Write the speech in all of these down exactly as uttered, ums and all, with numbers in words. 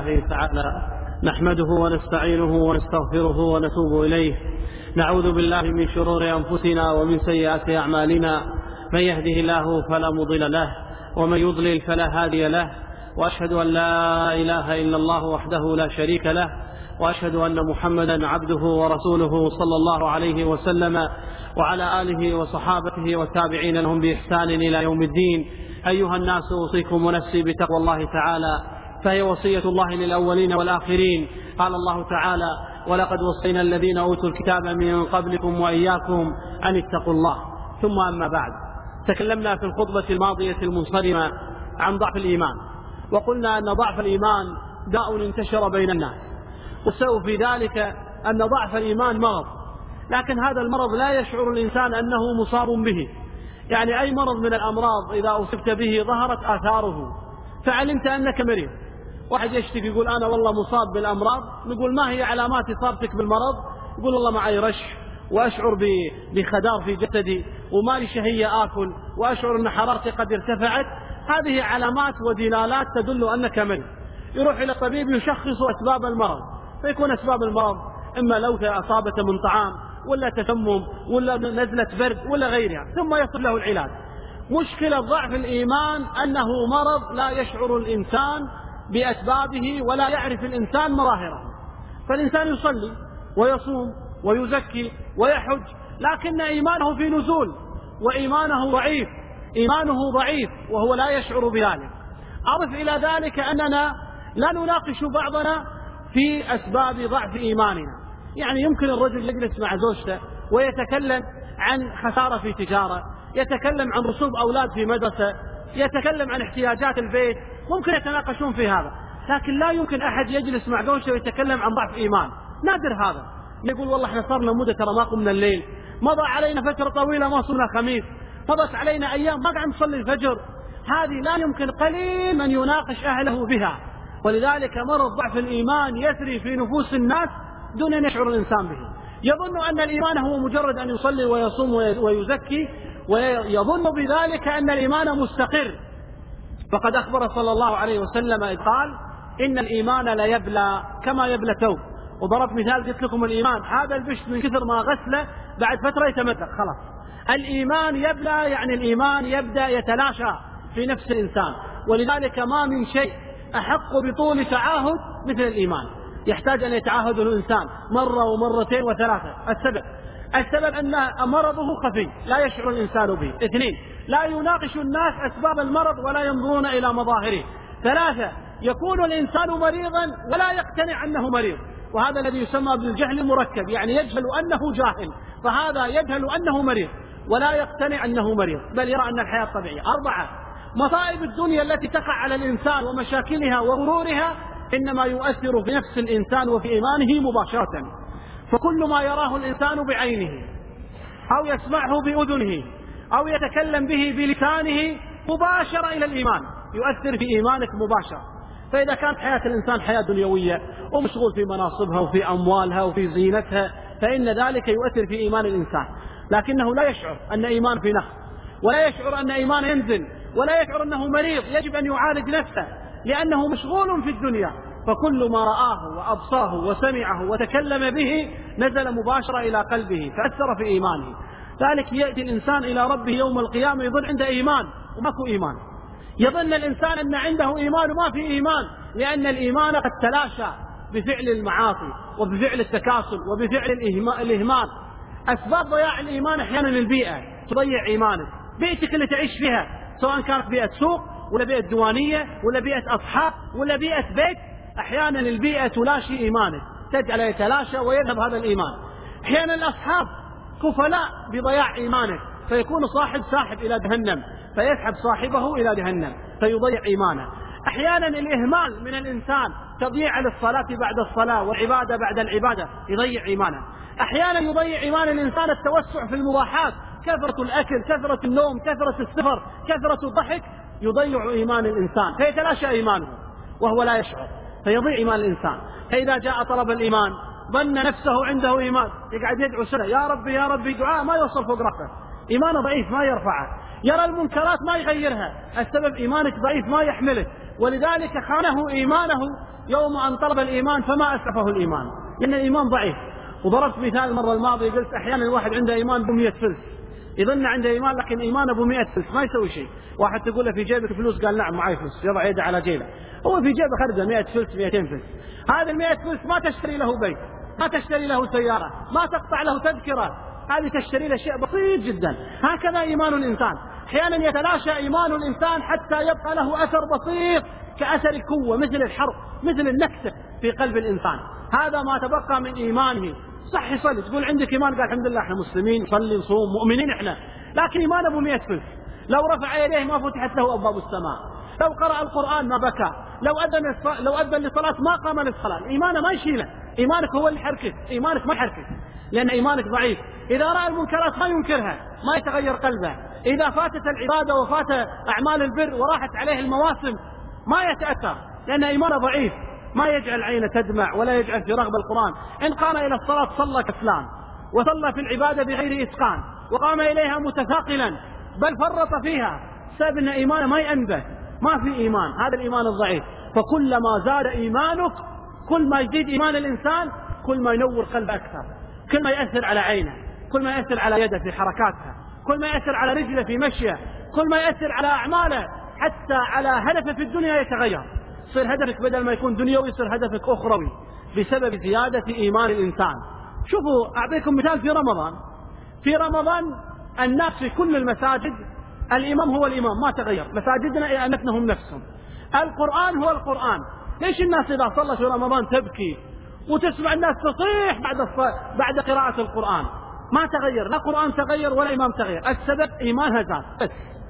الله تعالى نحمده ونستعينه ونستغفره ونتوب إليه. نعوذ بالله من شرور أنفسنا ومن سيئات أعمالنا، من يهده الله فلا مضل له ومن يضلل فلا هادي له، وأشهد أن لا إله إلا الله وحده لا شريك له، وأشهد أن محمدا عبده ورسوله صلى الله عليه وسلم وعلى آله وصحابته والتابعين لهم بإحسان إلى يوم الدين. أيها الناس، أوصيكم ونفسي بتقوى الله تعالى، فهي وصية الله للأولين والآخرين. قال الله تعالى: ولقد وصينا الذين أوتوا الكتاب من قبلكم وإياكم أن اتقوا الله. ثم أما بعد، تكلمنا في الخطبة الماضية المنصرمة عن ضعف الإيمان، وقلنا أن ضعف الإيمان داء انتشر بين الناس، والسبب في ذلك أن ضعف الإيمان مرض، لكن هذا المرض لا يشعر الإنسان أنه مصاب به. يعني أي مرض من الأمراض إذا أصبت به ظهرت آثاره فعلمت أنك مريض. واحد يشتكي يقول أنا والله مصاب بالأمراض، نقول ما هي علامات إصابتك بالمرض؟ يقول والله معي رش، وأشعر بخدار في جسدي، وما لي شهية آكل، وأشعر أن حرارتي قد ارتفعت. هذه علامات ودلالات تدل أنك مريض. يروح إلى الطبيب يشخص أسباب المرض، فيكون أسباب المرض إما لوثة أصابته من طعام، ولا تسمم، ولا نزلة برد، ولا غيرها، ثم يصل له العلاج. مشكلة ضعف الإيمان أنه مرض لا يشعر الإنسان بأسبابه ولا يعرف الإنسان مظاهره. فالإنسان يصلي ويصوم ويزكي ويحج، لكن إيمانه في نزول، وإيمانه ضعيف، إيمانه ضعيف وهو لا يشعر بذلك. أضف إلى ذلك أننا لا نناقش بعضنا في أسباب ضعف إيماننا. يعني يمكن الرجل يجلس مع زوجته ويتكلم عن خسارة في تجارة، يتكلم عن رسوب أولاد في مدرسة، يتكلم عن احتياجات البيت، ممكن يتناقشون في هذا، لكن لا يمكن أحد يجلس مع زوجته ويتكلم عن ضعف إيمان. نادر هذا. يقول والله احنا صارنا مدة ترى ما قمنا الليل، مضى علينا فترة طويلة ما صرنا خميس، مضت علينا أيام ما قاعد نصلي الفجر. هذه لا يمكن قليل من يناقش أهله بها. ولذلك مرض ضعف الإيمان يسري في نفوس الناس دون أن يشعر الإنسان به. يظن أن الإيمان هو مجرد أن يصلي ويصوم ويزكي، ويظن بذلك أن الإيمان مستقر. فقد أخبر صلى الله عليه وسلم إذ قال: إن الإيمان لا يبلى كما يبلى ثوب. وضربت مثال قلت لكم الإيمان هذا البشت من كثر ما غسله بعد فترة يتمدد خلاص. الإيمان يبلى يعني الإيمان يبدأ يتلاشى في نفس الإنسان. ولذلك ما من شيء أحق بطول تعاهد مثل الإيمان. يحتاج أن يتعاهد الإنسان مرة ومرتين وثلاثة. السبب السبب أن مرضه خفي لا يشعر الإنسان به. اثنين، لا يناقش الناس أسباب المرض ولا ينظرون إلى مظاهره. ثلاثة، يكون الإنسان مريضا ولا يقتنع أنه مريض، وهذا الذي يسمى بالجهل المركب، يعني يجهل أنه جاهل، فهذا يجهل أنه مريض ولا يقتنع أنه مريض، بل يرى أن الحياة طبيعية. أربعة، مصائب الدنيا التي تقع على الإنسان ومشاكلها وغرورها إنما يؤثر في نفس الإنسان وفي إيمانه مباشرة. فكل ما يراه الإنسان بعينه أو يسمعه بأذنه أو يتكلم به بلسانه مباشرة إلى الإيمان، يؤثر في إيمانك مباشرة. فإذا كانت حياة الإنسان حياة دنيوية ومشغول في مناصبها وفي أموالها وفي زينتها، فإن ذلك يؤثر في إيمان الإنسان، لكنه لا يشعر أن إيمان في نقص، ولا يشعر أن إيمان ينزل، ولا يشعر أنه مريض يجب أن يعالج نفسه، لأنه مشغول في الدنيا. فكل ما رآه وأبصاه وسمعه وتكلم به نزل مباشرة إلى قلبه فأثر في إيمانه. ذلك يأتي الإنسان إلى ربه يوم القيامة يظن عنده إيمان وماكو إيمان، يظن الإنسان أن عنده إيمان وما في إيمان، لأن الإيمان قد تلاشى بفعل المعاصي وبفعل التكاسل وبفعل الإهمال. أسباب ضياع الإيمان أحيانا البيئة تضيع إيمانك. بيئتك اللي تعيش فيها سواء كانت بيئة سوق ولا بيئة ديوانية ولا بيئة أصحاب ولا بيئة بيت، أحيانا البيئة تلاشي إيمانك، تجعل يتلاشى ويذهب هذا الإيمان. أحيانا الأصحاب كفلاء بضياع إيمانك، فيكون صاحب ساحب إلى جهنم فيسحب صاحبه إلى جهنم فيضيع إيمانه. أحيانا الإهمال من الإنسان، تضييع للصلاة بعد الصلاة والعبادة بعد العبادة، يضيع إيمانه. أحيانا يضيع إيمان الإنسان التوسع في المباحات، كثرة الأكل، كثرة النوم، كثرة السفر، كثرة الضحك، يضيع إيمان الإنسان فيتلاشى إيمانه وهو لا يشعر، فيضيع إيمان الإنسان. فإذا جاء طلب الإيمان ظن نفسه عنده إيمان، يقعد يدعو سنة يا ربي يا ربي، دعاء ما يوصل فوق رأسه، إيمانه ضعيف ما يرفعه. يرى المنكرات ما يغيرها، السبب إيمانك ضعيف ما يحملك. ولذلك خانه إيمانه يوم أن طلب الإيمان فما أسعفه الإيمان، لأن الإيمان ضعيف. وضربت مثال المرة الماضية، قلت أحيانا الواحد عنده إيمان بمئة فلس، يظن عنده إيمان لكن إيمانه بمئة فلس ما يسوي شيء. واحد تقول له في جيبك فلوس، قال نعم معي فلوس، يضع يده على جيبه، هو في جيبه خرجه مئة فلس مئتين فلس. هذا المئة فلس ما تشتري له بيت، ما تشتري له سيارة، ما تقطع له تذكرة، هذه تشتري له شيء بسيط جدا. هكذا إيمان الإنسان، أحيانا يتلاشى إيمان الإنسان حتى يبقى له أثر بسيط كأثر الكوة، مثل الحرق، مثل النكسة في قلب الإنسان. هذا ما تبقى من إيمانه. صح يصلي، تقول عندك إيمان، قال الحمد لله احنا مسلمين نصلي نصوم مؤمنين احنا، لكن إيمان أبو مئة فلس. لو رفع يديه ما فتحت له أبواب السماء، لو قرأ القرآن ما بكى، لو أذن لو أذن للصلاة ما قام للصلاة. إيمانه ما يشيله، إيمانك هو اللي يحركك، إيمانك ما يحركك لأن إيمانك ضعيف. إذا رأى المنكرات ما ينكرها، ما يتغير قلبه. إذا فاتت العبادة وفات أعمال البر وراحت عليه المواسم ما يتأثر، لأن إيمانه ضعيف، ما يجعل عينه تدمع ولا يجعل في رغبة القرآن. إن قام إلى الصلاة صلى كسلان، وصلى في العبادة بغير إتقان، وقام إليها متثاقلا بل فرط فيها، بسبب أن إيمانه ما ينبه، ما في إيمان، هذا الإيمان الضعيف. فكلما زاد إيمانك، كل ما يزيد إيمان الإنسان كل ما ينور قلبه أكثر، كل ما يأثر على عينه، كل ما يأثر على يده في حركاتها، كل ما يأثر على رجله في مشيه، كل ما يأثر على أعماله، حتى على هدفه في الدنيا يتغير. يصير هدفك بدل ما يكون دنيوي يصير هدفك أخروي بسبب زيادة إيمان الإنسان. شوفوا أعطيكم مثال في رمضان. في رمضان الناس في كل المساجد الإمام هو الإمام ما تغير، مساجدنا أئمتهم نفسهم، القرآن هو القرآن. ليش الناس إذا صلت في رمضان تبكي وتسمع الناس تصيح بعد بعد قراءة القرآن؟ ما تغير، لا قرآن تغير ولا إمام تغير. السبب إيمانها زاد بس،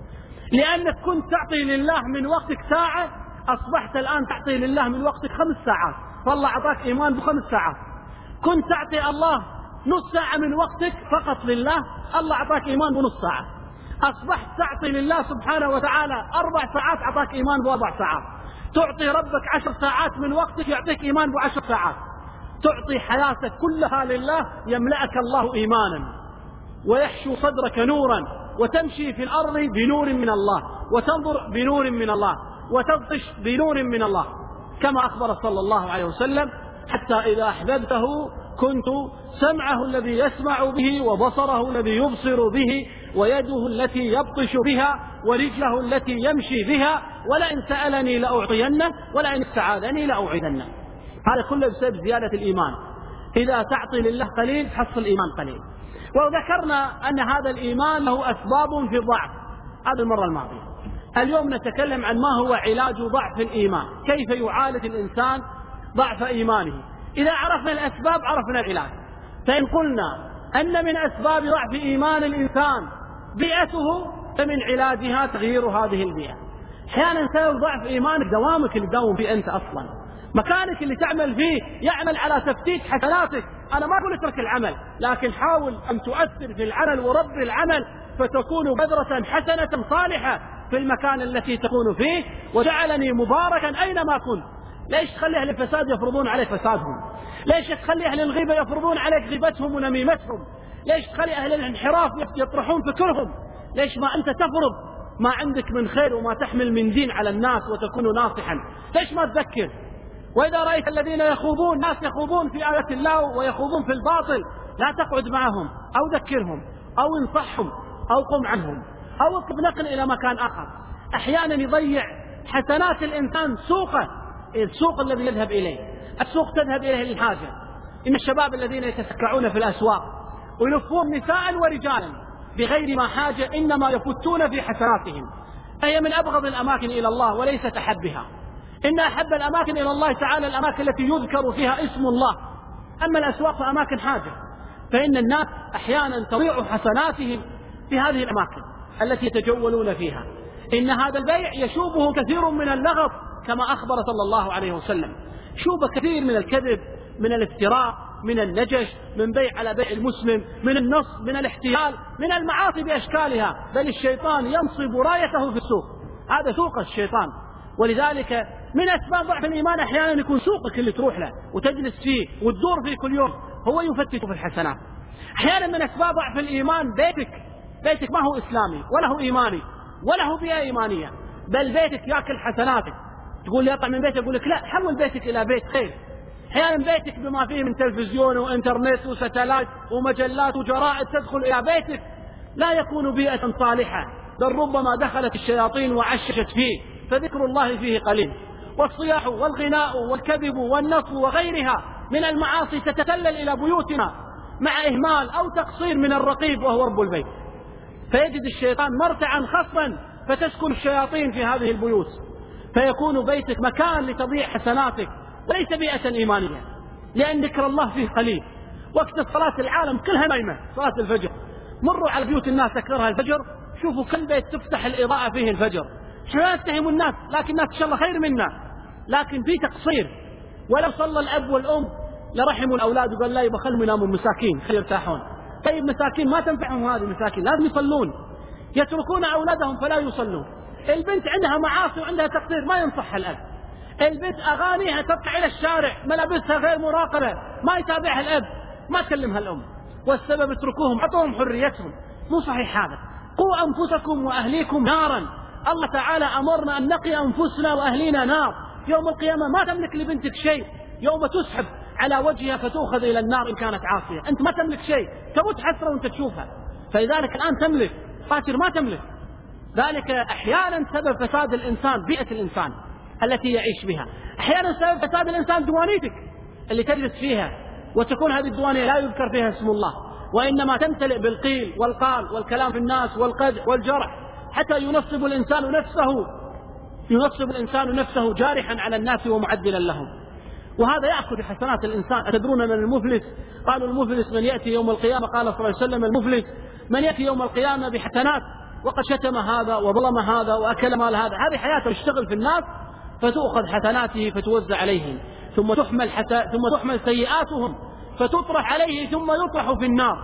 لأنك كنت تعطي لله من وقتك ساعة، أصبحت الآن تعطي لله من وقتك خمس ساعات، فالله أعطاك إيمان بخمس ساعات. كنت تعطي الله نص ساعة من وقتك فقط لله، الله أعطاك إيمان بنص ساعة. أصبحت تعطي لله سبحانه وتعالى أربع ساعات، أعطاك إيمان بأربع ساعات. تعطي ربك عشر ساعات من وقتك يعطيك إيمان بعشر ساعات. تعطي حياتك كلها لله يملأك الله إيمانا ويحشو صدرك نورا، وتمشي في الأرض بنور من الله، وتنظر بنور من الله، وتبطش بنور من الله، كما أخبر صلى الله عليه وسلم: حتى إذا أحببته كنت سمعه الذي يسمع به، وبصره الذي يبصر به، ويده التي يبطش بها، ورجله التي يمشي بها، ولئن سألني لأعطينه، ولئن استعاذني لأوعدنه. هذا كله بسبب زيادة الإيمان. إذا تعطي لله قليل تحصل إيمان قليل. وذكرنا أن هذا الإيمان له أسباب في الضعف، هذا المرة الماضية. اليوم نتكلم عن ما هو علاج ضعف الإيمان، كيف يعالج الإنسان ضعف إيمانه. إذا عرفنا الأسباب عرفنا العلاج. فإن قلنا أن من أسباب ضعف إيمان الإنسان بيئته، فمن علاجها تغيير هذه البيئة. أحيانا سبب ضعف إيمانك دوامك اللي تداوم فيه أنت أصلا، مكانك اللي تعمل فيه يعمل على تفتيت حسناتك. أنا ما أقول اترك العمل، لكن حاول أن تؤثر في العمل ورب العمل، فتكون بذرة حسنة صالحة في المكان التي تكون فيه. وجعلني مباركا أينما كنت. ليش تخلي أهل الفساد يفرضون عليك فسادهم؟ ليش تخلي أهل الغيبة يفرضون عليك غيبتهم ونميمتهم؟ ليش تخلي أهل الانحراف يطرحون فكرهم؟ ليش ما أنت تفرض ما عندك من خير وما تحمل من دين على الناس وتكون ناصحا؟ ليش ما تذكر؟ وإذا رأيت الذين يخوضون، ناس يخوضون في آيات الله ويخوضون في الباطل، لا تقعد معهم أو ذكرهم أو انصحهم أو قم عنهم أو اطلب نقل إلى مكان آخر. أحيانا يضيع حسنات الإنسان سوقه، السوق الذي يذهب إليه، السوق تذهب إليه للحاجة. إن الشباب الذين يتسكعون في الأسواق ويلفون نساء ورجالا بغير ما حاجة إنما يفتون في حسناتهم، فهي من أبغض الأماكن إلى الله وليست أحبها. إن أحب الأماكن إلى الله تعالى الأماكن التي يذكر فيها اسم الله، أما الأسواق فأماكن حاجة. فإن الناس أحيانا تضيع حسناتهم في هذه الأماكن التي يتجولون فيها. إن هذا البيع يشوبه كثير من اللغط، كما أخبر صلى الله عليه وسلم. شوب كثير من الكذب، من الافتراء، من النجش، من بيع على بيع المسلم، من النصب، من الاحتيال، من المعاصي بأشكالها. بل الشيطان ينصب رايته في السوق، هذا سوق الشيطان. ولذلك من أسباب ضعف الإيمان أحيانا يكون سوقك اللي تروح له وتجلس فيه وتدور فيه كل يوم هو يفتت في الحسنات. أحيانا من أسباب ضعف الإيمان بيتك، بيتك ما هو إسلامي ولا هو إيماني ولا هو بيئة إيمانية، بل بيتك يأكل حسناتك، تقول لي أطلع من بيتي، أقول لك لا، حول بيتك إلى بيت خير. أحيانا بيتك بما فيه من تلفزيون وإنترنت وستلايت ومجلات وجرائد تدخل إلى بيتك لا يكون بيئة صالحة، بل ربما دخلت الشياطين وعششت فيه، فذكر الله فيه قليل. والصياح والغناء والكذب والنصب وغيرها من المعاصي تتسلل إلى بيوتنا مع إهمال أو تقصير من الرقيب وهو رب البيت، فيجد الشيطان مرتعا خصبا فتسكن الشياطين في هذه البيوت، فيكون بيتك مكان لتضيع حسناتك وليس بيئة إيمانية، لأن ذكر الله فيه قليل. وقت الصلاة العالم كلها نايمة، صلاة الفجر، مروا على بيوت الناس أكثرها الفجر، شوفوا كل بيت تفتح الإضاءة فيه الفجر. احنا نتهم الناس، لكن الناس إن شاء الله خير منا، لكن في تقصير. ولو صلى الأب والأم لرحموا الأولاد وقال لا يبقى خلهم يناموا مساكين خير يرتاحون. طيب مساكين ما تنفعهم هذه مساكين، لازم يصلون، يتركون أولادهم فلا يصلون. البنت عندها معاصي وعندها تقصير ما ينصحها الأب. البنت أغانيها تطلع إلى الشارع، ملابسها غير مراقبة ما يتابعها الأب، ما تكلمها الأم، والسبب اتركوهم، عطوهم حريتهم. مو صحيح هذا. قوا أنفسكم وأهليكم نارا. الله تعالى أمرنا أن نقي أنفسنا وأهلينا نار. يوم القيامة ما تملك لبنتك شيء، يوم تسحب على وجهها فتؤخذ إلى النار إن كانت عاصية، أنت ما تملك شيء، تموت حسرة وأنت تشوفها. فلذلك الآن تملك، فاتر ما تملك. ذلك أحيانا سبب فساد الإنسان بيئة الإنسان التي يعيش بها، أحيانا سبب فساد الإنسان دوانيتك اللي تجلس فيها، وتكون هذه الديوانية لا يذكر فيها اسم الله، وإنما تمتلئ بالقيل والقال والكلام في الناس والقدح والجرح، حتى ينصب الإنسان نفسه ينصب الإنسان نفسه جارحا على الناس ومعدلا لهم، وهذا يأخذ حسنات الإنسان. أتدرون من المفلس؟ قالوا المفلس من يأتي يوم القيامة، قال صلى الله عليه وسلم المفلس من يأتي يوم القيامة بحسنات وقد شتم هذا وظلم هذا وأكل مال هذا. هذه حياته يشتغل في الناس فتؤخذ حسناته فتوزع عليهم، ثم تحمل حتى ثم تحمل سيئاتهم فتطرح عليه ثم يطرح في النار.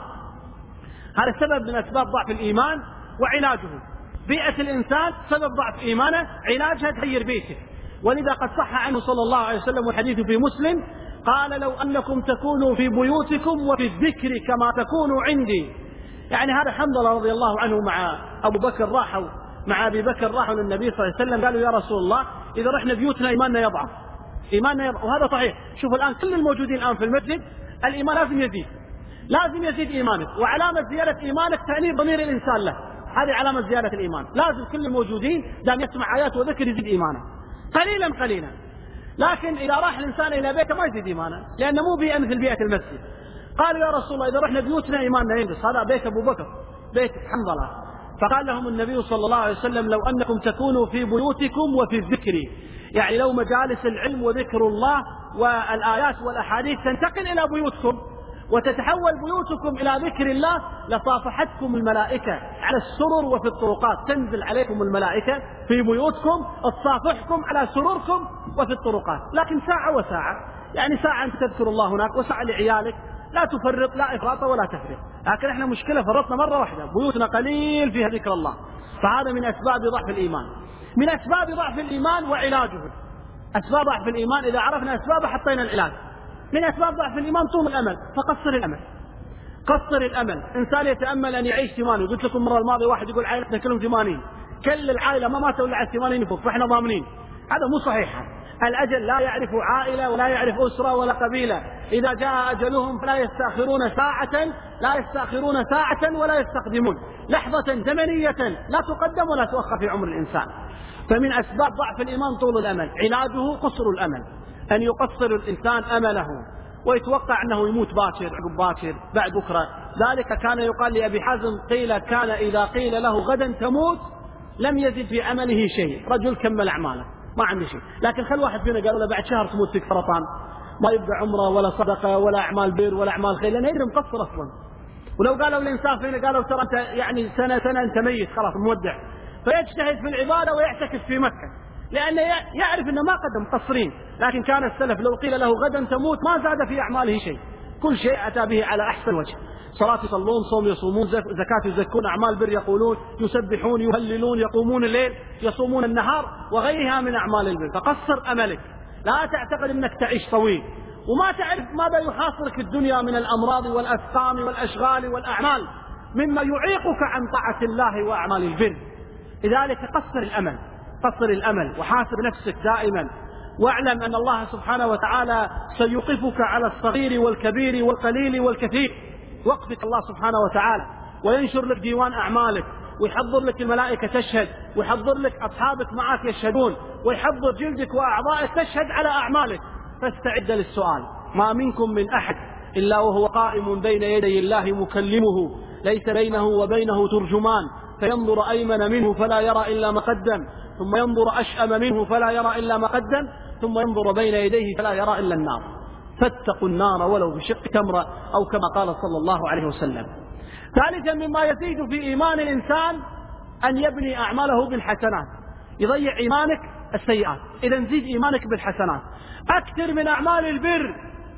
هذا سبب من أسباب ضعف الإيمان وعلاجه. بيئة الإنسان سبب ضعف إيمانه، علاجها تغير بيته. ولذا قد صح عنه صلى الله عليه وسلم والحديث في مسلم قال لو أنكم تكونوا في بيوتكم وفي الذكر كما تكونوا عندي. يعني هذا حنظلة رضي الله عنه مع أبو بكر راحوا مع أبي بكر راحوا للنبي صلى الله عليه وسلم قالوا يا رسول الله إذا رحنا بيوتنا إيماننا يضعف إيماننا يضعف. وهذا صحيح. شوف الآن كل الموجودين الآن في المسجد الإيمان لازم يزيد، لازم يزيد إيمانك، وعلامة زيادة إيمانك تأنيب ضمير الإنسان له، هذه علامة زيادة الإيمان. لازم كل الموجودين دام يسمع آيات وذكر يزيد إيمانه قليلا قليلا. لكن إذا راح الإنسان إلى بيته ما يزيد إيمانه، لأنه مو بيئة مثل بيئة المسجد. قالوا يا رسول الله إذا رحنا بيوتنا إيماننا ينقص. هذا بيت أبو بكر بيت حنظلة. فقال لهم النبي صلى الله عليه وسلم لو أنكم تكونوا في بيوتكم وفي الذكر، يعني لو مجالس العلم وذكر الله والآيات والأحاديث تنتقل إلى بيوتكم وتتحول بيوتكم إلى ذكر الله لصافحتكم الملائكة على السرر وفي الطرقات. تنزل عليكم الملائكة في بيوتكم تصافحكم على سرركم وفي الطرقات. لكن ساعة وساعة، يعني ساعة أنت تذكر الله هناك وساعة لعيالك، لا تفرط لا إفراط ولا تفرط. لكن احنا مشكلة فرطنا مرة واحدة، بيوتنا قليل فيها ذكر الله. فهذا من أسباب ضعف الإيمان. من أسباب ضعف الإيمان وعلاجه. أسباب ضعف الإيمان إذا عرفنا أسبابه حطينا العلاج. من أسباب ضعف الإيمان طول الأمل، فقصر الأمل. قصر الأمل. إنسان يتأمل أن يعيش ثمانين. قلت لكم المرة الماضية واحد يقول عائلتنا كلهم ثمانين، كل العائلة ما ماتوا إلا على ثمانين فوق فإحنا ضامنين. هذا مو صحيح. الأجل لا يعرف عائلة ولا يعرف أسرة ولا قبيلة. إذا جاء أجلهم فلا يستأخرون ساعة لا يستأخرون ساعة ولا يستقدمون. لحظة زمنية لا تقدم ولا تؤخر في عمر الإنسان. فمن أسباب ضعف الإيمان طول الأمل، علاجه قصر الأمل، أن يقصر الإنسان أمله ويتوقع أنه يموت باكر عقب باكر بعد بكرة. ذلك كان يقال لأبي حازم قيل كان إذا قيل له غدا تموت لم يزد في عمله شيء. رجل كمل أعماله ما عنده شيء. لكن خل واحد فينا قالوا له بعد شهر تموت فيك سرطان، ما يبقى عمره ولا صدقة ولا أعمال بر ولا أعمال خير، لأنه يدري مقصر أصلا. ولو قالوا الإنسان فينا قالوا ترى أنت يعني سنة سنة أنت ميت خلاص مودع، فيجتهد في العبادة ويعتكف في مكة لأنه يعرف أنه ما قدم مقصرين. لكن كان السلف لو قيل له غدا تموت ما زاد في أعماله شيء، كل شيء أتى به على أحسن وجه. صلاة يصلون، صوم يصومون، زكاة يزكون، أعمال بر يقولون، يسبحون يهللون، يقومون الليل، يصومون النهار، وغيرها من أعمال البر. فقصر أملك، لا تعتقد أنك تعيش طويل وما تعرف ماذا يحاصرك في الدنيا من الأمراض والأسقام والأشغال والأعمال مما يعيقك عن طاعة الله وأعمال البر. لذلك قصر الأمل. قصر الأمل وحاسب نفسك دائما، واعلم أن الله سبحانه وتعالى سيوقفك على الصغير والكبير والقليل والكثير. وقفك الله سبحانه وتعالى وينشر لك ديوان أعمالك، ويحضر لك الملائكة تشهد، ويحضر لك أصحابك معك يشهدون، ويحضر جلدك وأعضائك تشهد على أعمالك. فاستعد للسؤال. ما منكم من أحد إلا وهو قائم بين يدي الله مكلمه، ليس بينه وبينه ترجمان، فينظر أيمن منه فلا يرى إلا ما قدم، ثم ينظر أشأم منه فلا يرى إلا ما قدم، ثم ينظر بين يديه فلا يرى إلا النار. فاتقوا النار ولو بشق تمرة، أو كما قال صلى الله عليه وسلم. ثالثا مما يزيد في إيمان الإنسان أن يبني أعماله بالحسنات. يضيع إيمانك السيئات، إذا زيد إيمانك بالحسنات. أكثر من أعمال البر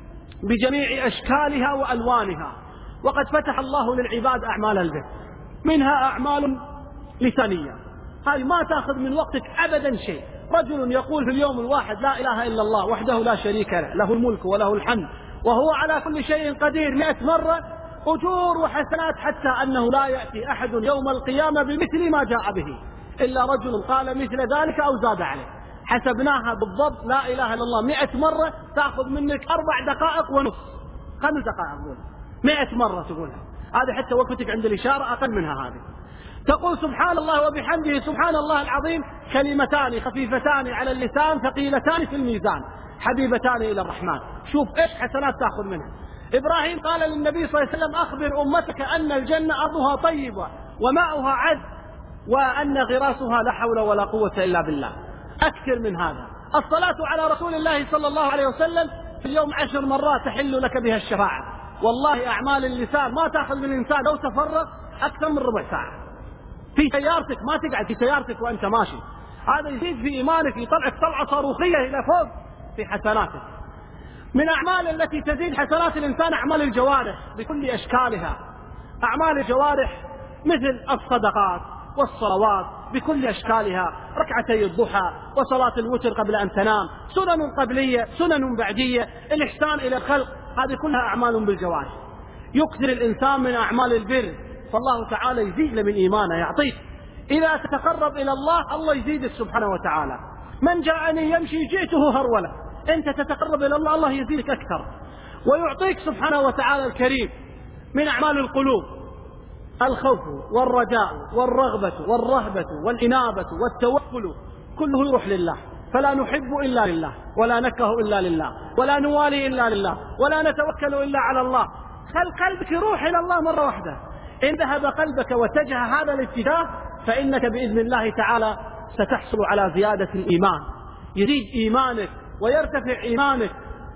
بجميع أشكالها وألوانها. وقد فتح الله للعباد أعمال البر، منها أعمال لسانية، هذه ما تأخذ من وقتك أبدا شيء. رجل يقول في اليوم الواحد لا إله إلا الله وحده لا شريك له، له الملك وله الحمد وهو على كل شيء قدير، مئة مرة، أجور وحسنات، حتى أنه لا يأتي أحد يوم القيامة بمثل ما جاء به إلا رجل قال مثل ذلك أو زاد عليه. حسبناها بالضبط، لا إله إلا الله مئة مرة تأخذ منك أربع دقائق ونص، خمس دقائق أقول، مئة مرة تقولها، هذه حتى وقتك عند الإشارة أقل منها. هذه تقول سبحان الله وبحمده سبحان الله العظيم، كلمتان خفيفتان على اللسان ثقيلتان في الميزان حبيبتان إلى الرحمن. شوف إيش حسنات تأخذ منها. إبراهيم قال للنبي صلى الله عليه وسلم أخبر أمتك أن الجنة أرضها طيبة وماؤها عذب وأن غراسها لا حول ولا قوة إلا بالله. أكثر من هذا. الصلاة على رسول الله صلى الله عليه وسلم في اليوم عشر مرات تحل لك بها الشفاعة. والله أعمال اللسان ما تأخذ من الإنسان لو تفرغ أكثر من ربع ساعة في سيارتك، ما تقعد في سيارتك وأنت ماشي. هذا يزيد في إيمانك، يطلعك طلعة صاروخية إلى فوق في حسناتك. من أعمال التي تزيد حسنات الإنسان أعمال الجوارح بكل أشكالها. أعمال الجوارح مثل الصدقات والصلوات بكل أشكالها، ركعتي الضحى وصلاة الوتر قبل أن تنام، سنن قبلية سنن بعدية، الإحسان إلى الخلق، هذه كلها أعمال بالجوارح. يكثر الإنسان من أعمال البر، فالله تعالى يزيد من إيمانه، يعطيك. إذا تتقرب إلى الله الله يزيدك سبحانه وتعالى. من جاءني يمشي جئته هرولة. أنت تتقرب إلى الله الله يزيدك أكثر ويعطيك سبحانه وتعالى الكريم. من أعمال القلوب الخوف والرجاء والرغبة والرهبة والإنابة والتوكل، كله يروح لله. فلا نحب إلا لله، ولا نكره إلا لله، ولا نوالي إلا لله، ولا نتوكل إلا على الله. خل قلبك يروح إلى الله مرة واحدة. إن ذهب قلبك واتجه هذا الاتجاه فإنك بإذن الله تعالى ستحصل على زيادة الإيمان، يزيد إيمانك ويرتفع إيمانك،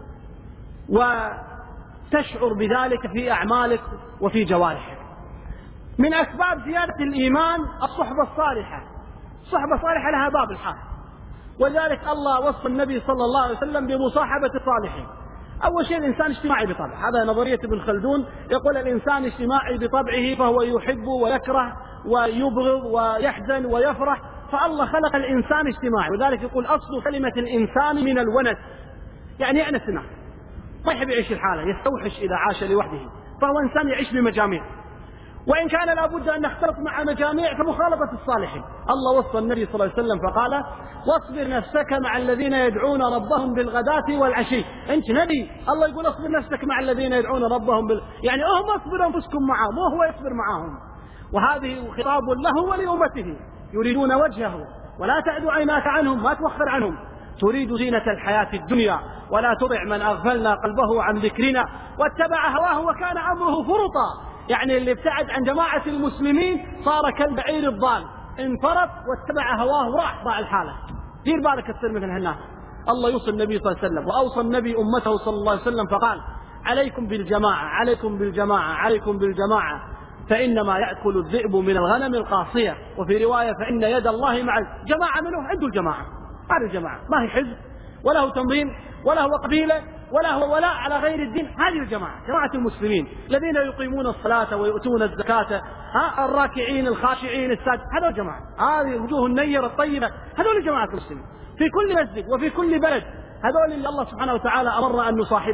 وتشعر بذلك في أعمالك وفي جوارحك. من أسباب زيادة الإيمان الصحبة الصالحة. الصحبة الصالحة لها باب الحال، ولذلك الله وصف النبي صلى الله عليه وسلم بمصاحبة الصالحين. أول شيء الإنسان اجتماعي بطبعه، هذا نظرية ابن خلدون، يقول الإنسان اجتماعي بطبعه، فهو يحب ويكره ويبغض ويحزن ويفرح، فالله خلق الإنسان اجتماعي. وذلك يقول أصل كلمة الإنسان من الونس، يعني يأنس الناس، ما يحب يعيش الحالة، يستوحش إذا عاش لوحده، فهو إنسان يعيش بمجاميع. وإن كان لابد أن نختلط مع مجاميع فمخالطة الصالحين. الله وصف النبي صلى الله عليه وسلم فقال واصبر نفسك مع الذين يدعون ربهم بالغداة والعشي. أنت نبي، الله يقول اصبر نفسك مع الذين يدعون ربهم بال... يعني هم اصبر أنفسكم معهم وهو يصبر معهم. وهذه خطاب له ولأمته، يريدون وجهه ولا تعد عيناك عنهم، ما توخر عنهم. تريد زينة الحياة الدنيا ولا تطع من أغفلنا قلبه عن ذكرنا واتبع هواه وكان أمره فرطا. يعني اللي ابتعد عن جماعة المسلمين صار كالبعير الضال، انفرط واتبع هواه وراح ضاع الحالة. دير بالك تصير مثل هالناس. الله يوصي النبي صلى الله عليه وسلم وأوصى النبي أمته صلى الله عليه وسلم فقال عليكم بالجماعة عليكم بالجماعة عليكم بالجماعة فإنما يأكل الذئب من الغنم القاصية. وفي رواية فإن يد الله مع الجماعة. منه عنده الجماعة، هذه الجماعة ما هي حزب ولا هو تنظيم ولا هو قبيلة ولا هو ولاء على غير الدين. هذه الجماعة جماعة المسلمين الذين يقيمون الصلاة ويؤتون الزكاة، ها الراكعين الخاشعين الساجدين، هذول الجماعة، هذه الوجوه النيرة الطيبة، هذول جماعة المسلمين في كل مسجد وفي كل بلد. هذول اللي الله سبحانه وتعالى أمر أن نصاحبهم.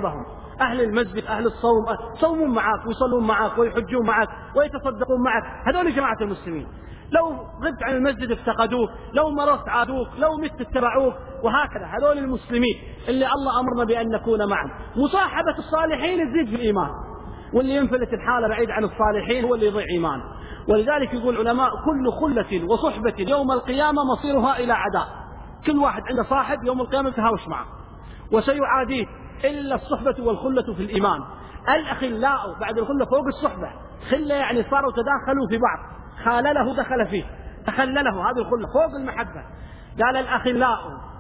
أهل المسجد أهل الصوم صومون معك ويصلون معك ويحجون معك ويتصدقون معك، هذول جماعة المسلمين. لو غبت عن المسجد افتقدوك، لو مرضت عادوك، لو مت اتبعوك، وهكذا. هذول المسلمين اللي الله أمرنا بأن نكون معهم. مصاحبة الصالحين تزيد في الإيمان، واللي ينفلت الحالة بعيد عن الصالحين هو اللي يضيع إيمانه. ولذلك يقول العلماء كل خلة وصحبة يوم القيامة مصيرها إلى عداء. كل واحد عنده صاحب يوم القيامة يتهاوش معه وسيعاديه، إلا الصحبة والخلة في الإيمان. الأخلاء بعد الخلة فوق الصحبة، خلة يعني صاروا تداخلوا في بعض، خالله دخل فيه، تخلله، هذه الخلة فوق المحبة. قال الأخلاء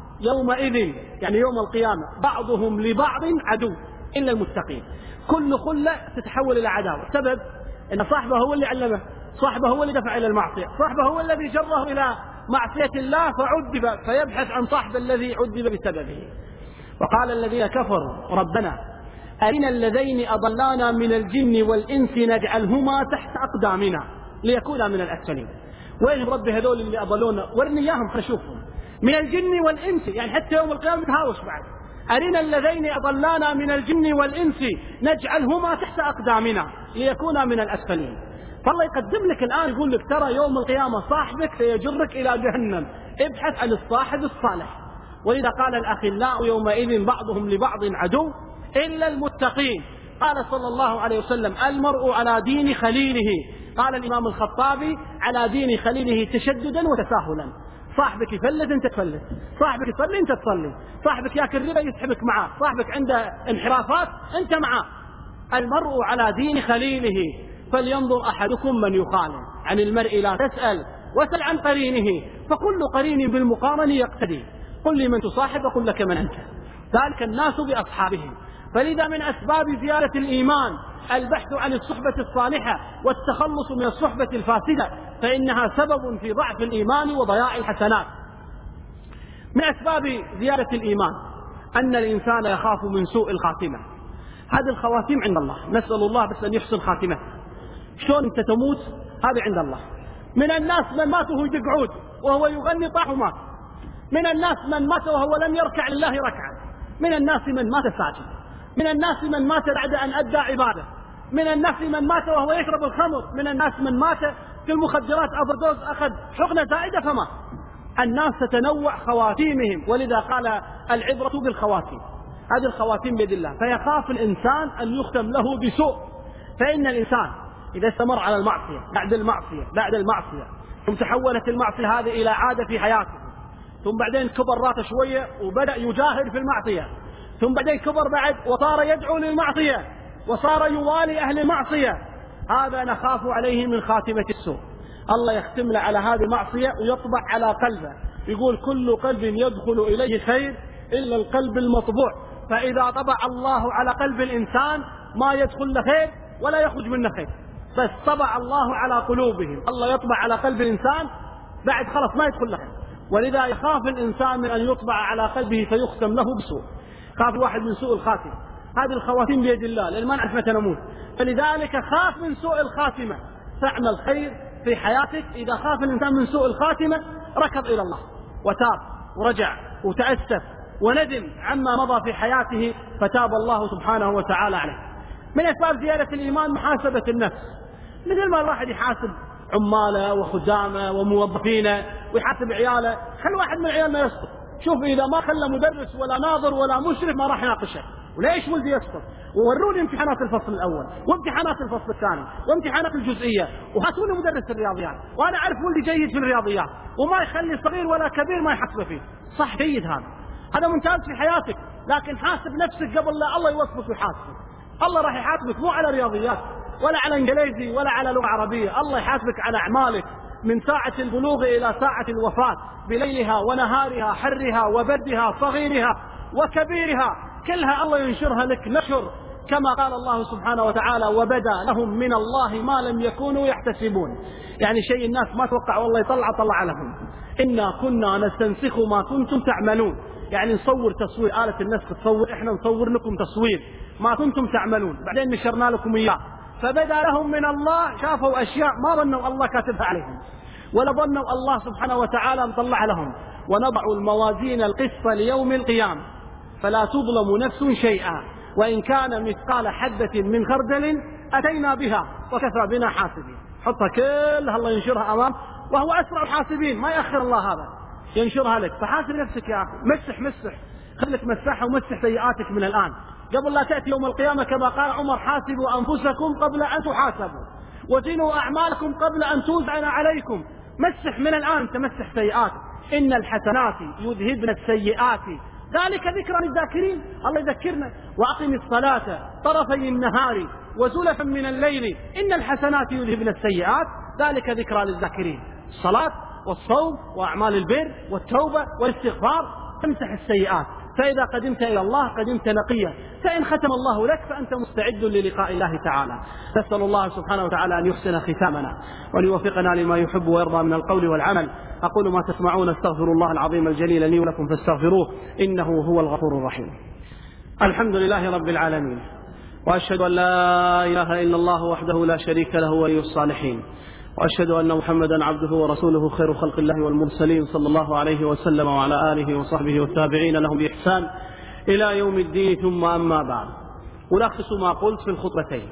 يومئذ يعني يوم القيامة بعضهم لبعض عدو إلا المتقين. كل خلة تتحول إلى عداوة. السبب أن صاحبه هو اللي علمه، صاحبه هو اللي دفع إلى المعصية، صاحبه هو الذي جره إلى معصية الله فعذب، فيبحث عن صاحب الذي عذب بسببه. وقال الذين كفروا ربنا أرنا الذين أضلانا من الجن والإنس نجعلهما تحت أقدامنا ليكونا من الأسفلين. وين رب هذول اللي أضلونا؟ ورني إياهم خشوفهم من الجن والإنس، يعني حتى يوم القيامة تهاوش بعد. أرنا الذين أضلانا من الجن والإنس نجعلهما تحت أقدامنا ليكونا من الأسفلين. فالله يقدم لك الآن يقول لك ترى يوم القيامة صاحبك سيجرك إلى جهنم، ابحث عن الصاحب الصالح. ولذا قال الأخلاء يومئذ بعضهم لبعض عدو إلا المتقين. قال صلى الله عليه وسلم المرء على دين خليله. قال الإمام الخطابي على دين خليله تشددا وتساهلا. صاحبك يفلت انت تفلت، صاحبك يصلي انت تصلي، صاحبك ياكل ربا يسحبك معاه، صاحبك عنده انحرافات انت معاه. المرء على دين خليله فلينظر أحدكم من يخالف. عن المرء لا تسأل وسل عن قرينه، فكل قرين بالمقارن يقتدي. قل لي من تصاحب وقل لك من أنت، ذلك الناس بأصحابهم. فلذا من أسباب زيادة الإيمان البحث عن الصحبة الصالحة والتخلص من الصحبة الفاسدة، فإنها سبب في ضعف الإيمان وضياع الحسنات. من أسباب زيادة الإيمان أن الإنسان يخاف من سوء الخاتمة. هذه الخواتيم عند الله، نسأل الله بس أن يحسن خاتمة. شلون أنت تموت هذا عند الله. من الناس من مات وهو يدق عود وهو يغني طاح ومات. من الناس من مات وهو لم يركع لله ركعة. من الناس من مات ساجد. من الناس من مات بعد أن أدى عبادة. من الناس من مات وهو يشرب الخمر. من الناس من مات في المخدرات أفردوز أخذ حقنة زائدة فمات. الناس تتنوع خواتيمهم، ولذا قال العبرة بالخواتيم. هذه الخواتيم بيد الله، فيخاف الإنسان أن يختم له بسوء. فإن الإنسان إذا استمر على المعصية بعد المعصية بعد المعصية ثم تحولت المعصية هذه إلى عادة في حياته، ثم بعدين كبر راسه شوية وبدأ يجاهد في المعصية، ثم بعدين كبر بعد وصار يدعو للمعصية وصار يوالي أهل المعصية، هذا نخاف عليه من خاتمة السوء. الله يختم له على هذه المعصية ويطبع على قلبه. يقول كل قلب يدخل إليه خير إلا القلب المطبوع. فإذا طبع الله على قلب الإنسان ما يدخل له خير ولا يخرج منه خير، بس طبع الله على قلوبهم. الله يطبع على قلب الإنسان بعد خلاص ما يدخل له خير. ولذا يخاف الإنسان من أن يطبع على قلبه فيختم له بسوء. خاف واحد من سوء الخاتمة. هذه الخواتيم بيد الله لأن ما نعرف متى نموت، فلذلك خاف من سوء الخاتمة. فاعمل خير في حياتك. إذا خاف الإنسان من سوء الخاتمة ركض إلى الله وتاب ورجع وتأسف وندم عما مضى في حياته فتاب الله سبحانه وتعالى عليه. من أسباب زيادة الإيمان محاسبة النفس. مثل ما الواحد يحاسب عماله وخدامه وموظفينه ويحاسب عياله، خل واحد من عيالنا يسقط. شوف إذا ما خلى مدرس ولا ناظر ولا مشرف ما راح يناقشه. وليش ولدي يسقط؟ ووروني امتحانات الفصل الأول وامتحانات الفصل الثاني وامتحانات الجزئية وهاتوني مدرس الرياضيات وأنا أعرف ولدي جيد في الرياضيات، وما يخلي صغير ولا كبير ما يحاسبه فيه. صح، جيد، هذا هذا ممتاز في حياتك، لكن حاسب نفسك قبل لا الله يوصفك ويحاسبك. الله راح يحاسبك مو على رياضيات ولا على انجليزي ولا على لغة عربية، الله يحاسبك على أعمالك من ساعة البلوغ إلى ساعة الوفاة، بليلها ونهارها، حرها وبردها، صغيرها وكبيرها، كلها الله ينشرها لك نشر، كما قال الله سبحانه وتعالى وبدا لهم من الله ما لم يكونوا يحتسبون. يعني شيء الناس ما توقعوا والله يطلع طلع لهم. إنا كنا نستنسخ ما كنتم تعملون، يعني نصور تصوير، آلة النسخ تصور، إحنا نصور لكم تصوير ما كنتم تعملون، بعدين نشرنا لكم إياه. فبدا لهم من الله، شافوا أشياء ما ظنوا الله كاتبها عليهم ولا ظنوا الله سبحانه وتعالى مطلع لهم. ونضع الموازين القسط ليوم القيامة فلا تظلم نفس شيئا وإن كان مثقال حبة من خردل أتينا بها وكفى بنا حاسبين. حطها كلها الله ينشرها أمام، وهو أسرع الحاسبين، ما يأخر الله هذا، ينشرها لك. فحاسب نفسك يا أخي، مسح مسح، خلك مسحها ومسح سيئاتك من الآن قبل لا تأتي يوم القيامة. كما قال عمر: حاسبوا أنفسكم قبل أن تحاسبوا، وزنوا أعمالكم قبل أن توزن عليكم. مسح من الآن، تمسح سيئات. إن الحسنات يذهبن السيئات ذلك ذكرى للذاكرين. الله يذكرنا: وأقم الصلاة طرفي النهار وزلفا من الليل إن الحسنات يذهبن السيئات ذلك ذكرى للذاكرين. الصلاة والصوم وأعمال البر والتوبة والاستغفار تمسح السيئات. فإذا قدمت إلى الله قدمت نقيا، فإن ختم الله لك فأنت مستعد للقاء الله تعالى. نسأل الله سبحانه وتعالى أن يحسن ختامنا وأن يوفقنا لما يحب ويرضى من القول والعمل. أقول ما تسمعون، استغفر الله العظيم الجليل لي ولكم فاستغفروه إنه هو الغفور الرحيم. الحمد لله رب العالمين، وأشهد أن لا إله إلا الله وحده لا شريك له ولي الصالحين، وأشهد أن محمدا عبده ورسوله خير خلق الله والمرسلين صلى الله عليه وسلم وعلى آله وصحبه والتابعين لهم بإحسان إلى يوم الدين. ثم أما بعد، ألخص ما قلت في الخطبتين،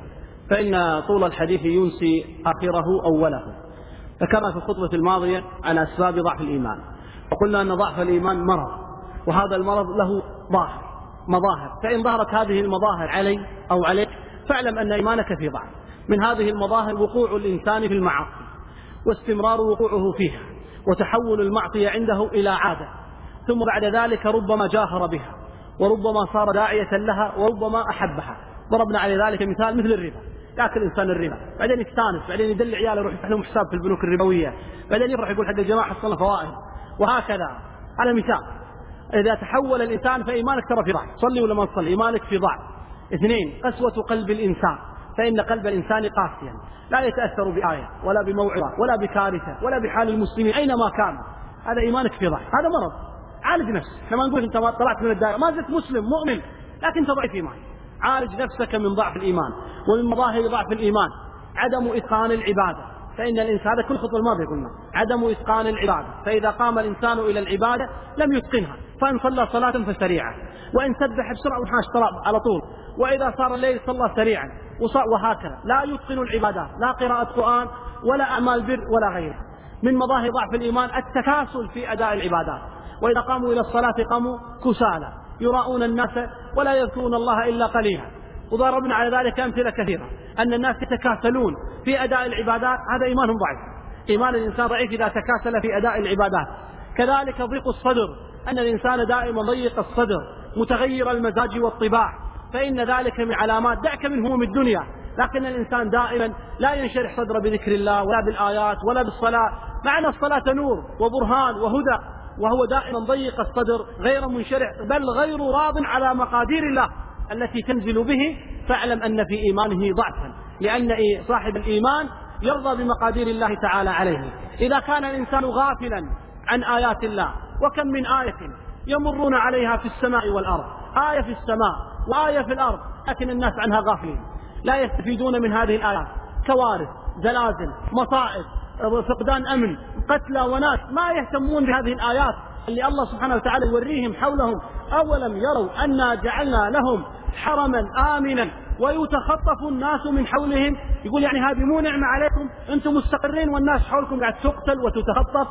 فإن طول الحديث ينسي آخره أوله. ذكرنا في الخطبة الماضية عن أسباب ضعف الإيمان، وقلنا أن ضعف الإيمان مرض، وهذا المرض له ظاهر مظاهر، فإن ظهرت هذه المظاهر علي أو عليك فاعلم أن إيمانك في ضعف. من هذه المظاهر وقوع الإنسان في المعاصي واستمرار وقوعه فيها وتحول المعصية عنده إلى عادة، ثم بعد ذلك ربما جاهر بها وربما صار داعية لها وربما أحبها. ضربنا على ذلك مثال مثل الربا، يأكل الإنسان الربا، بعدين يستانس، بعدين يدل عياله يروح يفتح لهم حساب في البنوك الربوية، بعدين يفرح يقول حق الجماعة حصلنا فوائد، وهكذا. على مثال، إذا تحول الإنسان فإيمانك ترى في ضعف، صلي ولا ما تصلي إيمانك في ضعف. اثنين، قسوة قلب الإنسان، فإن قلب الإنسان قاسيا لا يتأثر بآية ولا بموعظة ولا بكارثة ولا بحال المسلمين أينما كانوا. هذا إيمانك في ضعف، هذا مرض. عالج نفسك. لما نقول أنت طلعت من الدائرة ما زلت مسلم مؤمن لكن أنت ضعيف إيمان، عالج نفسك من ضعف الإيمان. ومن مظاهر ضعف الإيمان عدم إتقان العبادة، فإن الإنسان هذا كل خطوة الماضية قلنا عدم إتقان العبادة، فإذا قام الإنسان إلى العبادة لم يتقنها، فإن صلى صلاة فسريعة، وإن سبح بسرعة وحاش طلب على طول، وإذا صار الليل صلى سريعا، وهكذا لا يتقن العبادات، لا قراءة قرآن ولا أعمال بر ولا غيرها. من مظاهر ضعف الإيمان التكاسل في أداء العبادات، وإذا قاموا إلى الصلاة قاموا كسالى يراؤون الناس ولا يذكرون الله إلا قليلا. وضربنا على ذلك أمثلة كثيرة، أن الناس يتكاسلون في أداء العبادات، هذا إيمانهم ضعيف. إيمان الإنسان ضعيف إذا تكاسل في أداء العبادات. كذلك ضيق الصدر، أن الإنسان دائما ضيق الصدر متغير المزاج والطباع، فإن ذلك من علامات، دعك من هموم الدنيا، لكن الإنسان دائما لا ينشرح صدره بذكر الله ولا بالآيات ولا بالصلاة، مع أن الصلاة نور وبرهان وهدى، وهو دائما ضيق الصدر غير منشرح بل غير راض على مقادير الله التي تنزل به، فاعلم أن في إيمانه ضعفا، لأن صاحب الإيمان يرضى بمقادير الله تعالى عليه. إذا كان الإنسان غافلا عن آيات الله، وكم من آية يمرون عليها في السماء والأرض، آية في السماء وآية في الأرض، لكن الناس عنها غافلين لا يستفيدون من هذه الآيات، كوارث، زلازل، مصائب، فقدان أمن، قتلى وناس، ما يهتمون بهذه الآيات اللي الله سبحانه وتعالى يوريهم حولهم. أولم يروا أنا جعلنا لهم حرما آمنا ويتخطف الناس من حولهم، يقول يعني هذه مو نعمة عليكم، أنتم مستقرين والناس حولكم قاعد تقتل وتتخطف.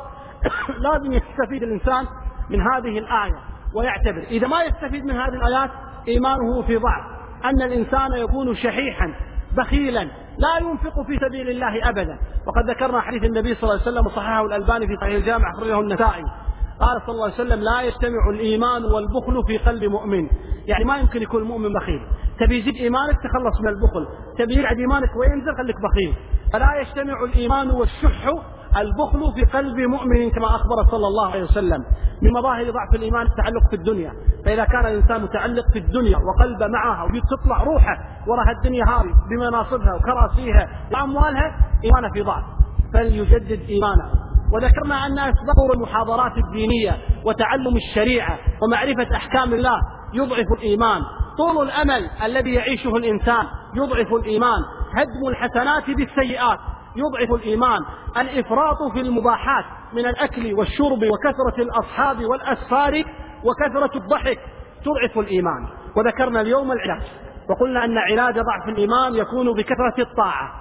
لازم يستفيد الإنسان من هذه الآية ويعتبر. إذا ما يستفيد من هذه الآيات إيمانه في ضعف، أن الإنسان يكون شحيحا بخيلا لا ينفق في سبيل الله أبدا. وقد ذكرنا حديث النبي صلى الله عليه وسلم وصححه الألباني في صحيح الجامع أخرجه النسائي، قال صلى الله عليه وسلم: لا يجتمع الإيمان والبخل في قلب مؤمن. يعني ما يمكن يكون مؤمن بخيل، تبي يزيد إيمانك تخلص من البخل، تبي يرعد إيمانك وينزل خليك بخيل. فلا يجتمع الإيمان والشح البخل في قلب مؤمن كما أخبر صلى الله عليه وسلم. من مظاهر ضعف الإيمان التعلق في الدنيا، فإذا كان الإنسان متعلق في الدنيا وقلبه معها وتطلع روحه وراها الدنيا هذه بمناصبها وكراسيها وأموالها، إيمانه في ضعف، فليجدد إيمانه. وذكرنا أن أسباب المحاضرات الدينية وتعلم الشريعة ومعرفة أحكام الله يضعف الإيمان. طول الأمل الذي يعيشه الإنسان يضعف الإيمان. هدم الحسنات بالسيئات يضعف الإيمان. الإفراط في المباحات من الأكل والشرب وكثرة الأصحاب والأسفار وكثرة الضحك تضعف الإيمان. وذكرنا اليوم العلاج، وقلنا أن علاج ضعف الإيمان يكون بكثرة الطاعة،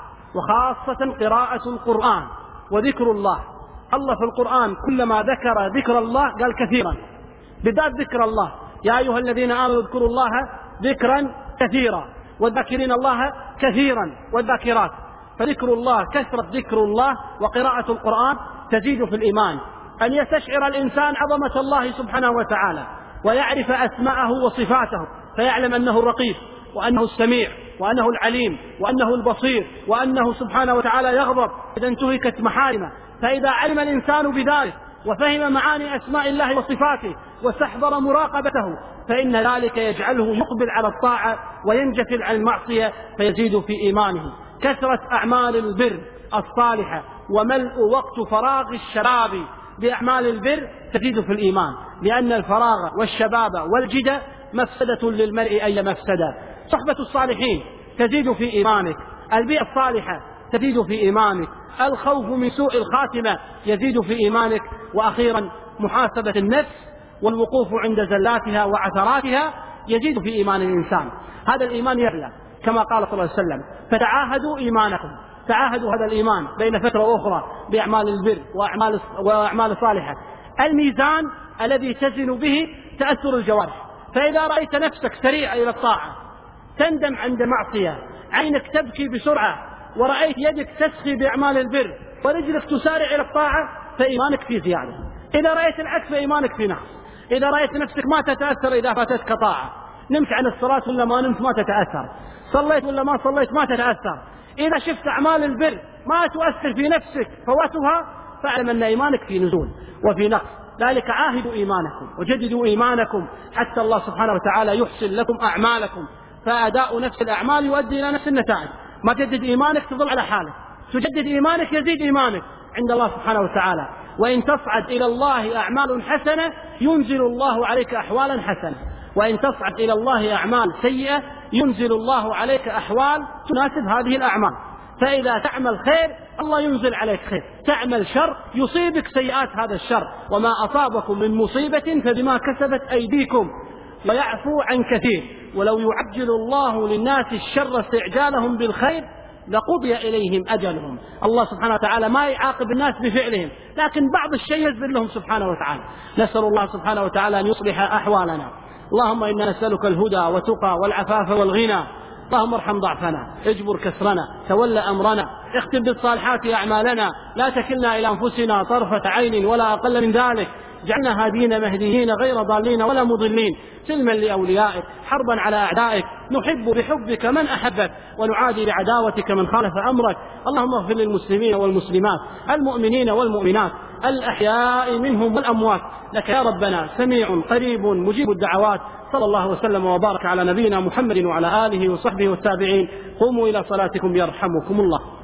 وخاصة قراءة القرآن وذكر الله. الله في القرآن كلما ذكر ذكر الله قال كثيرا، بالذات ذكر الله: يا أيها الذين آمنوا اذكروا الله ذكرا كثيرا، والذاكرين الله كثيرا والذاكرات. فذكر الله، كثرة ذكر الله وقراءة القرآن تزيد في الإيمان. أن يستشعر الإنسان عظمة الله سبحانه وتعالى، ويعرف أسماءه وصفاته، فيعلم أنه الرقيب، وأنه السميع، وأنه العليم، وأنه البصير، وأنه سبحانه وتعالى يغضب إذا انتهكت محارمه. فإذا علم الإنسان بذلك وفهم معاني أسماء الله وصفاته واستحضر مراقبته، فإن ذلك يجعله يقبل على الطاعة وينجفل عن المعصية، فيزيد في إيمانه. كثرة أعمال البر الصالحة وملء وقت فراغ الشباب بأعمال البر تزيد في الإيمان، لأن الفراغ والشباب والجد مفسدة للمرء أي مفسدة. صحبة الصالحين تزيد في إيمانك، البيئة الصالحة تزيد في إيمانك، الخوف من سوء الخاتمة يزيد في إيمانك. وأخيرا محاسبة النفس والوقوف عند زلاتها وعثراتها يزيد في إيمان الإنسان. هذا الإيمان يعلى كما قال صلى الله عليه وسلم: فتعاهدوا إيمانكم، تعاهدوا هذا الإيمان بين فترة أخرى بأعمال البر وأعمال وأعمال صالحة. الميزان الذي تزن به تأثر الجوارح، فإذا رأيت نفسك سريع إلى الطاعة تندم عند معصية، عينك تبكي بسرعة، ورأيت يدك تسخي بأعمال البر، ورجلك تسارع إلى الطاعة، فإيمانك في زيادة. إذا رأيت العكس فإيمانك في نقص. إذا رأيت نفسك ما تتأثر إذا فاتتك طاعة، نمت عن الصلاة ولا ما نمت ما تتأثر، صليت ولا ما صليت ما تتأثر. إذا شفت أعمال البر ما تؤثر في نفسك فواتها، فاعلم أن إيمانك في نزول وفي نقص. ذلك عاهدوا إيمانكم وجددوا إيمانكم حتى الله سبحانه وتعالى يحسن لكم أعمالكم، فأداء نفس الأعمال يؤدي إلى نفس النتائج. ما تجدد إيمانك تظل على حالك، تجدد إيمانك يزيد إيمانك عند الله سبحانه وتعالى. وإن تصعد إلى الله أعمال حسنة ينزل الله عليك أحوالا حسنة، وإن تصعد إلى الله أعمال سيئة ينزل الله عليك أحوال تناسب هذه الأعمال. فإذا تعمل خير الله ينزل عليك خير، تعمل شر يصيبك سيئات هذا الشر. وما أصابكم من مصيبة فبما كسبت أيديكم ويعفو عن كثير. ولو يعجل الله للناس الشر استعجالهم بالخير لقضي إليهم أجلهم. الله سبحانه وتعالى ما يعاقب الناس بفعلهم، لكن بعض الشيء يزبر لهم سبحانه وتعالى. نسأل الله سبحانه وتعالى أن يصلح أحوالنا. اللهم إنا نسألك الهدى والتقى والعفاف والغنى. اللهم ارحم ضعفنا، اجبر كسرنا، تولى أمرنا، اختم بالصالحات أعمالنا، لا تكلنا إلى أنفسنا طرفة عين ولا أقل من ذلك. جعلنا هادين مهديين غير ضالين ولا مضلين، سلما لأوليائك، حربا على أعدائك. نحب بحبك من أحبك، ونعادي بعداوتك من خالف أمرك. اللهم اغفر للمسلمين والمسلمات، المؤمنين والمؤمنات، الأحياء منهم والأموات. لك يا ربنا سميع قريب مجيب الدعوات. صلى الله وسلم وبارك على نبينا محمد وعلى آله وصحبه والتابعين. قوموا إلى صلاتكم يرحمكم الله.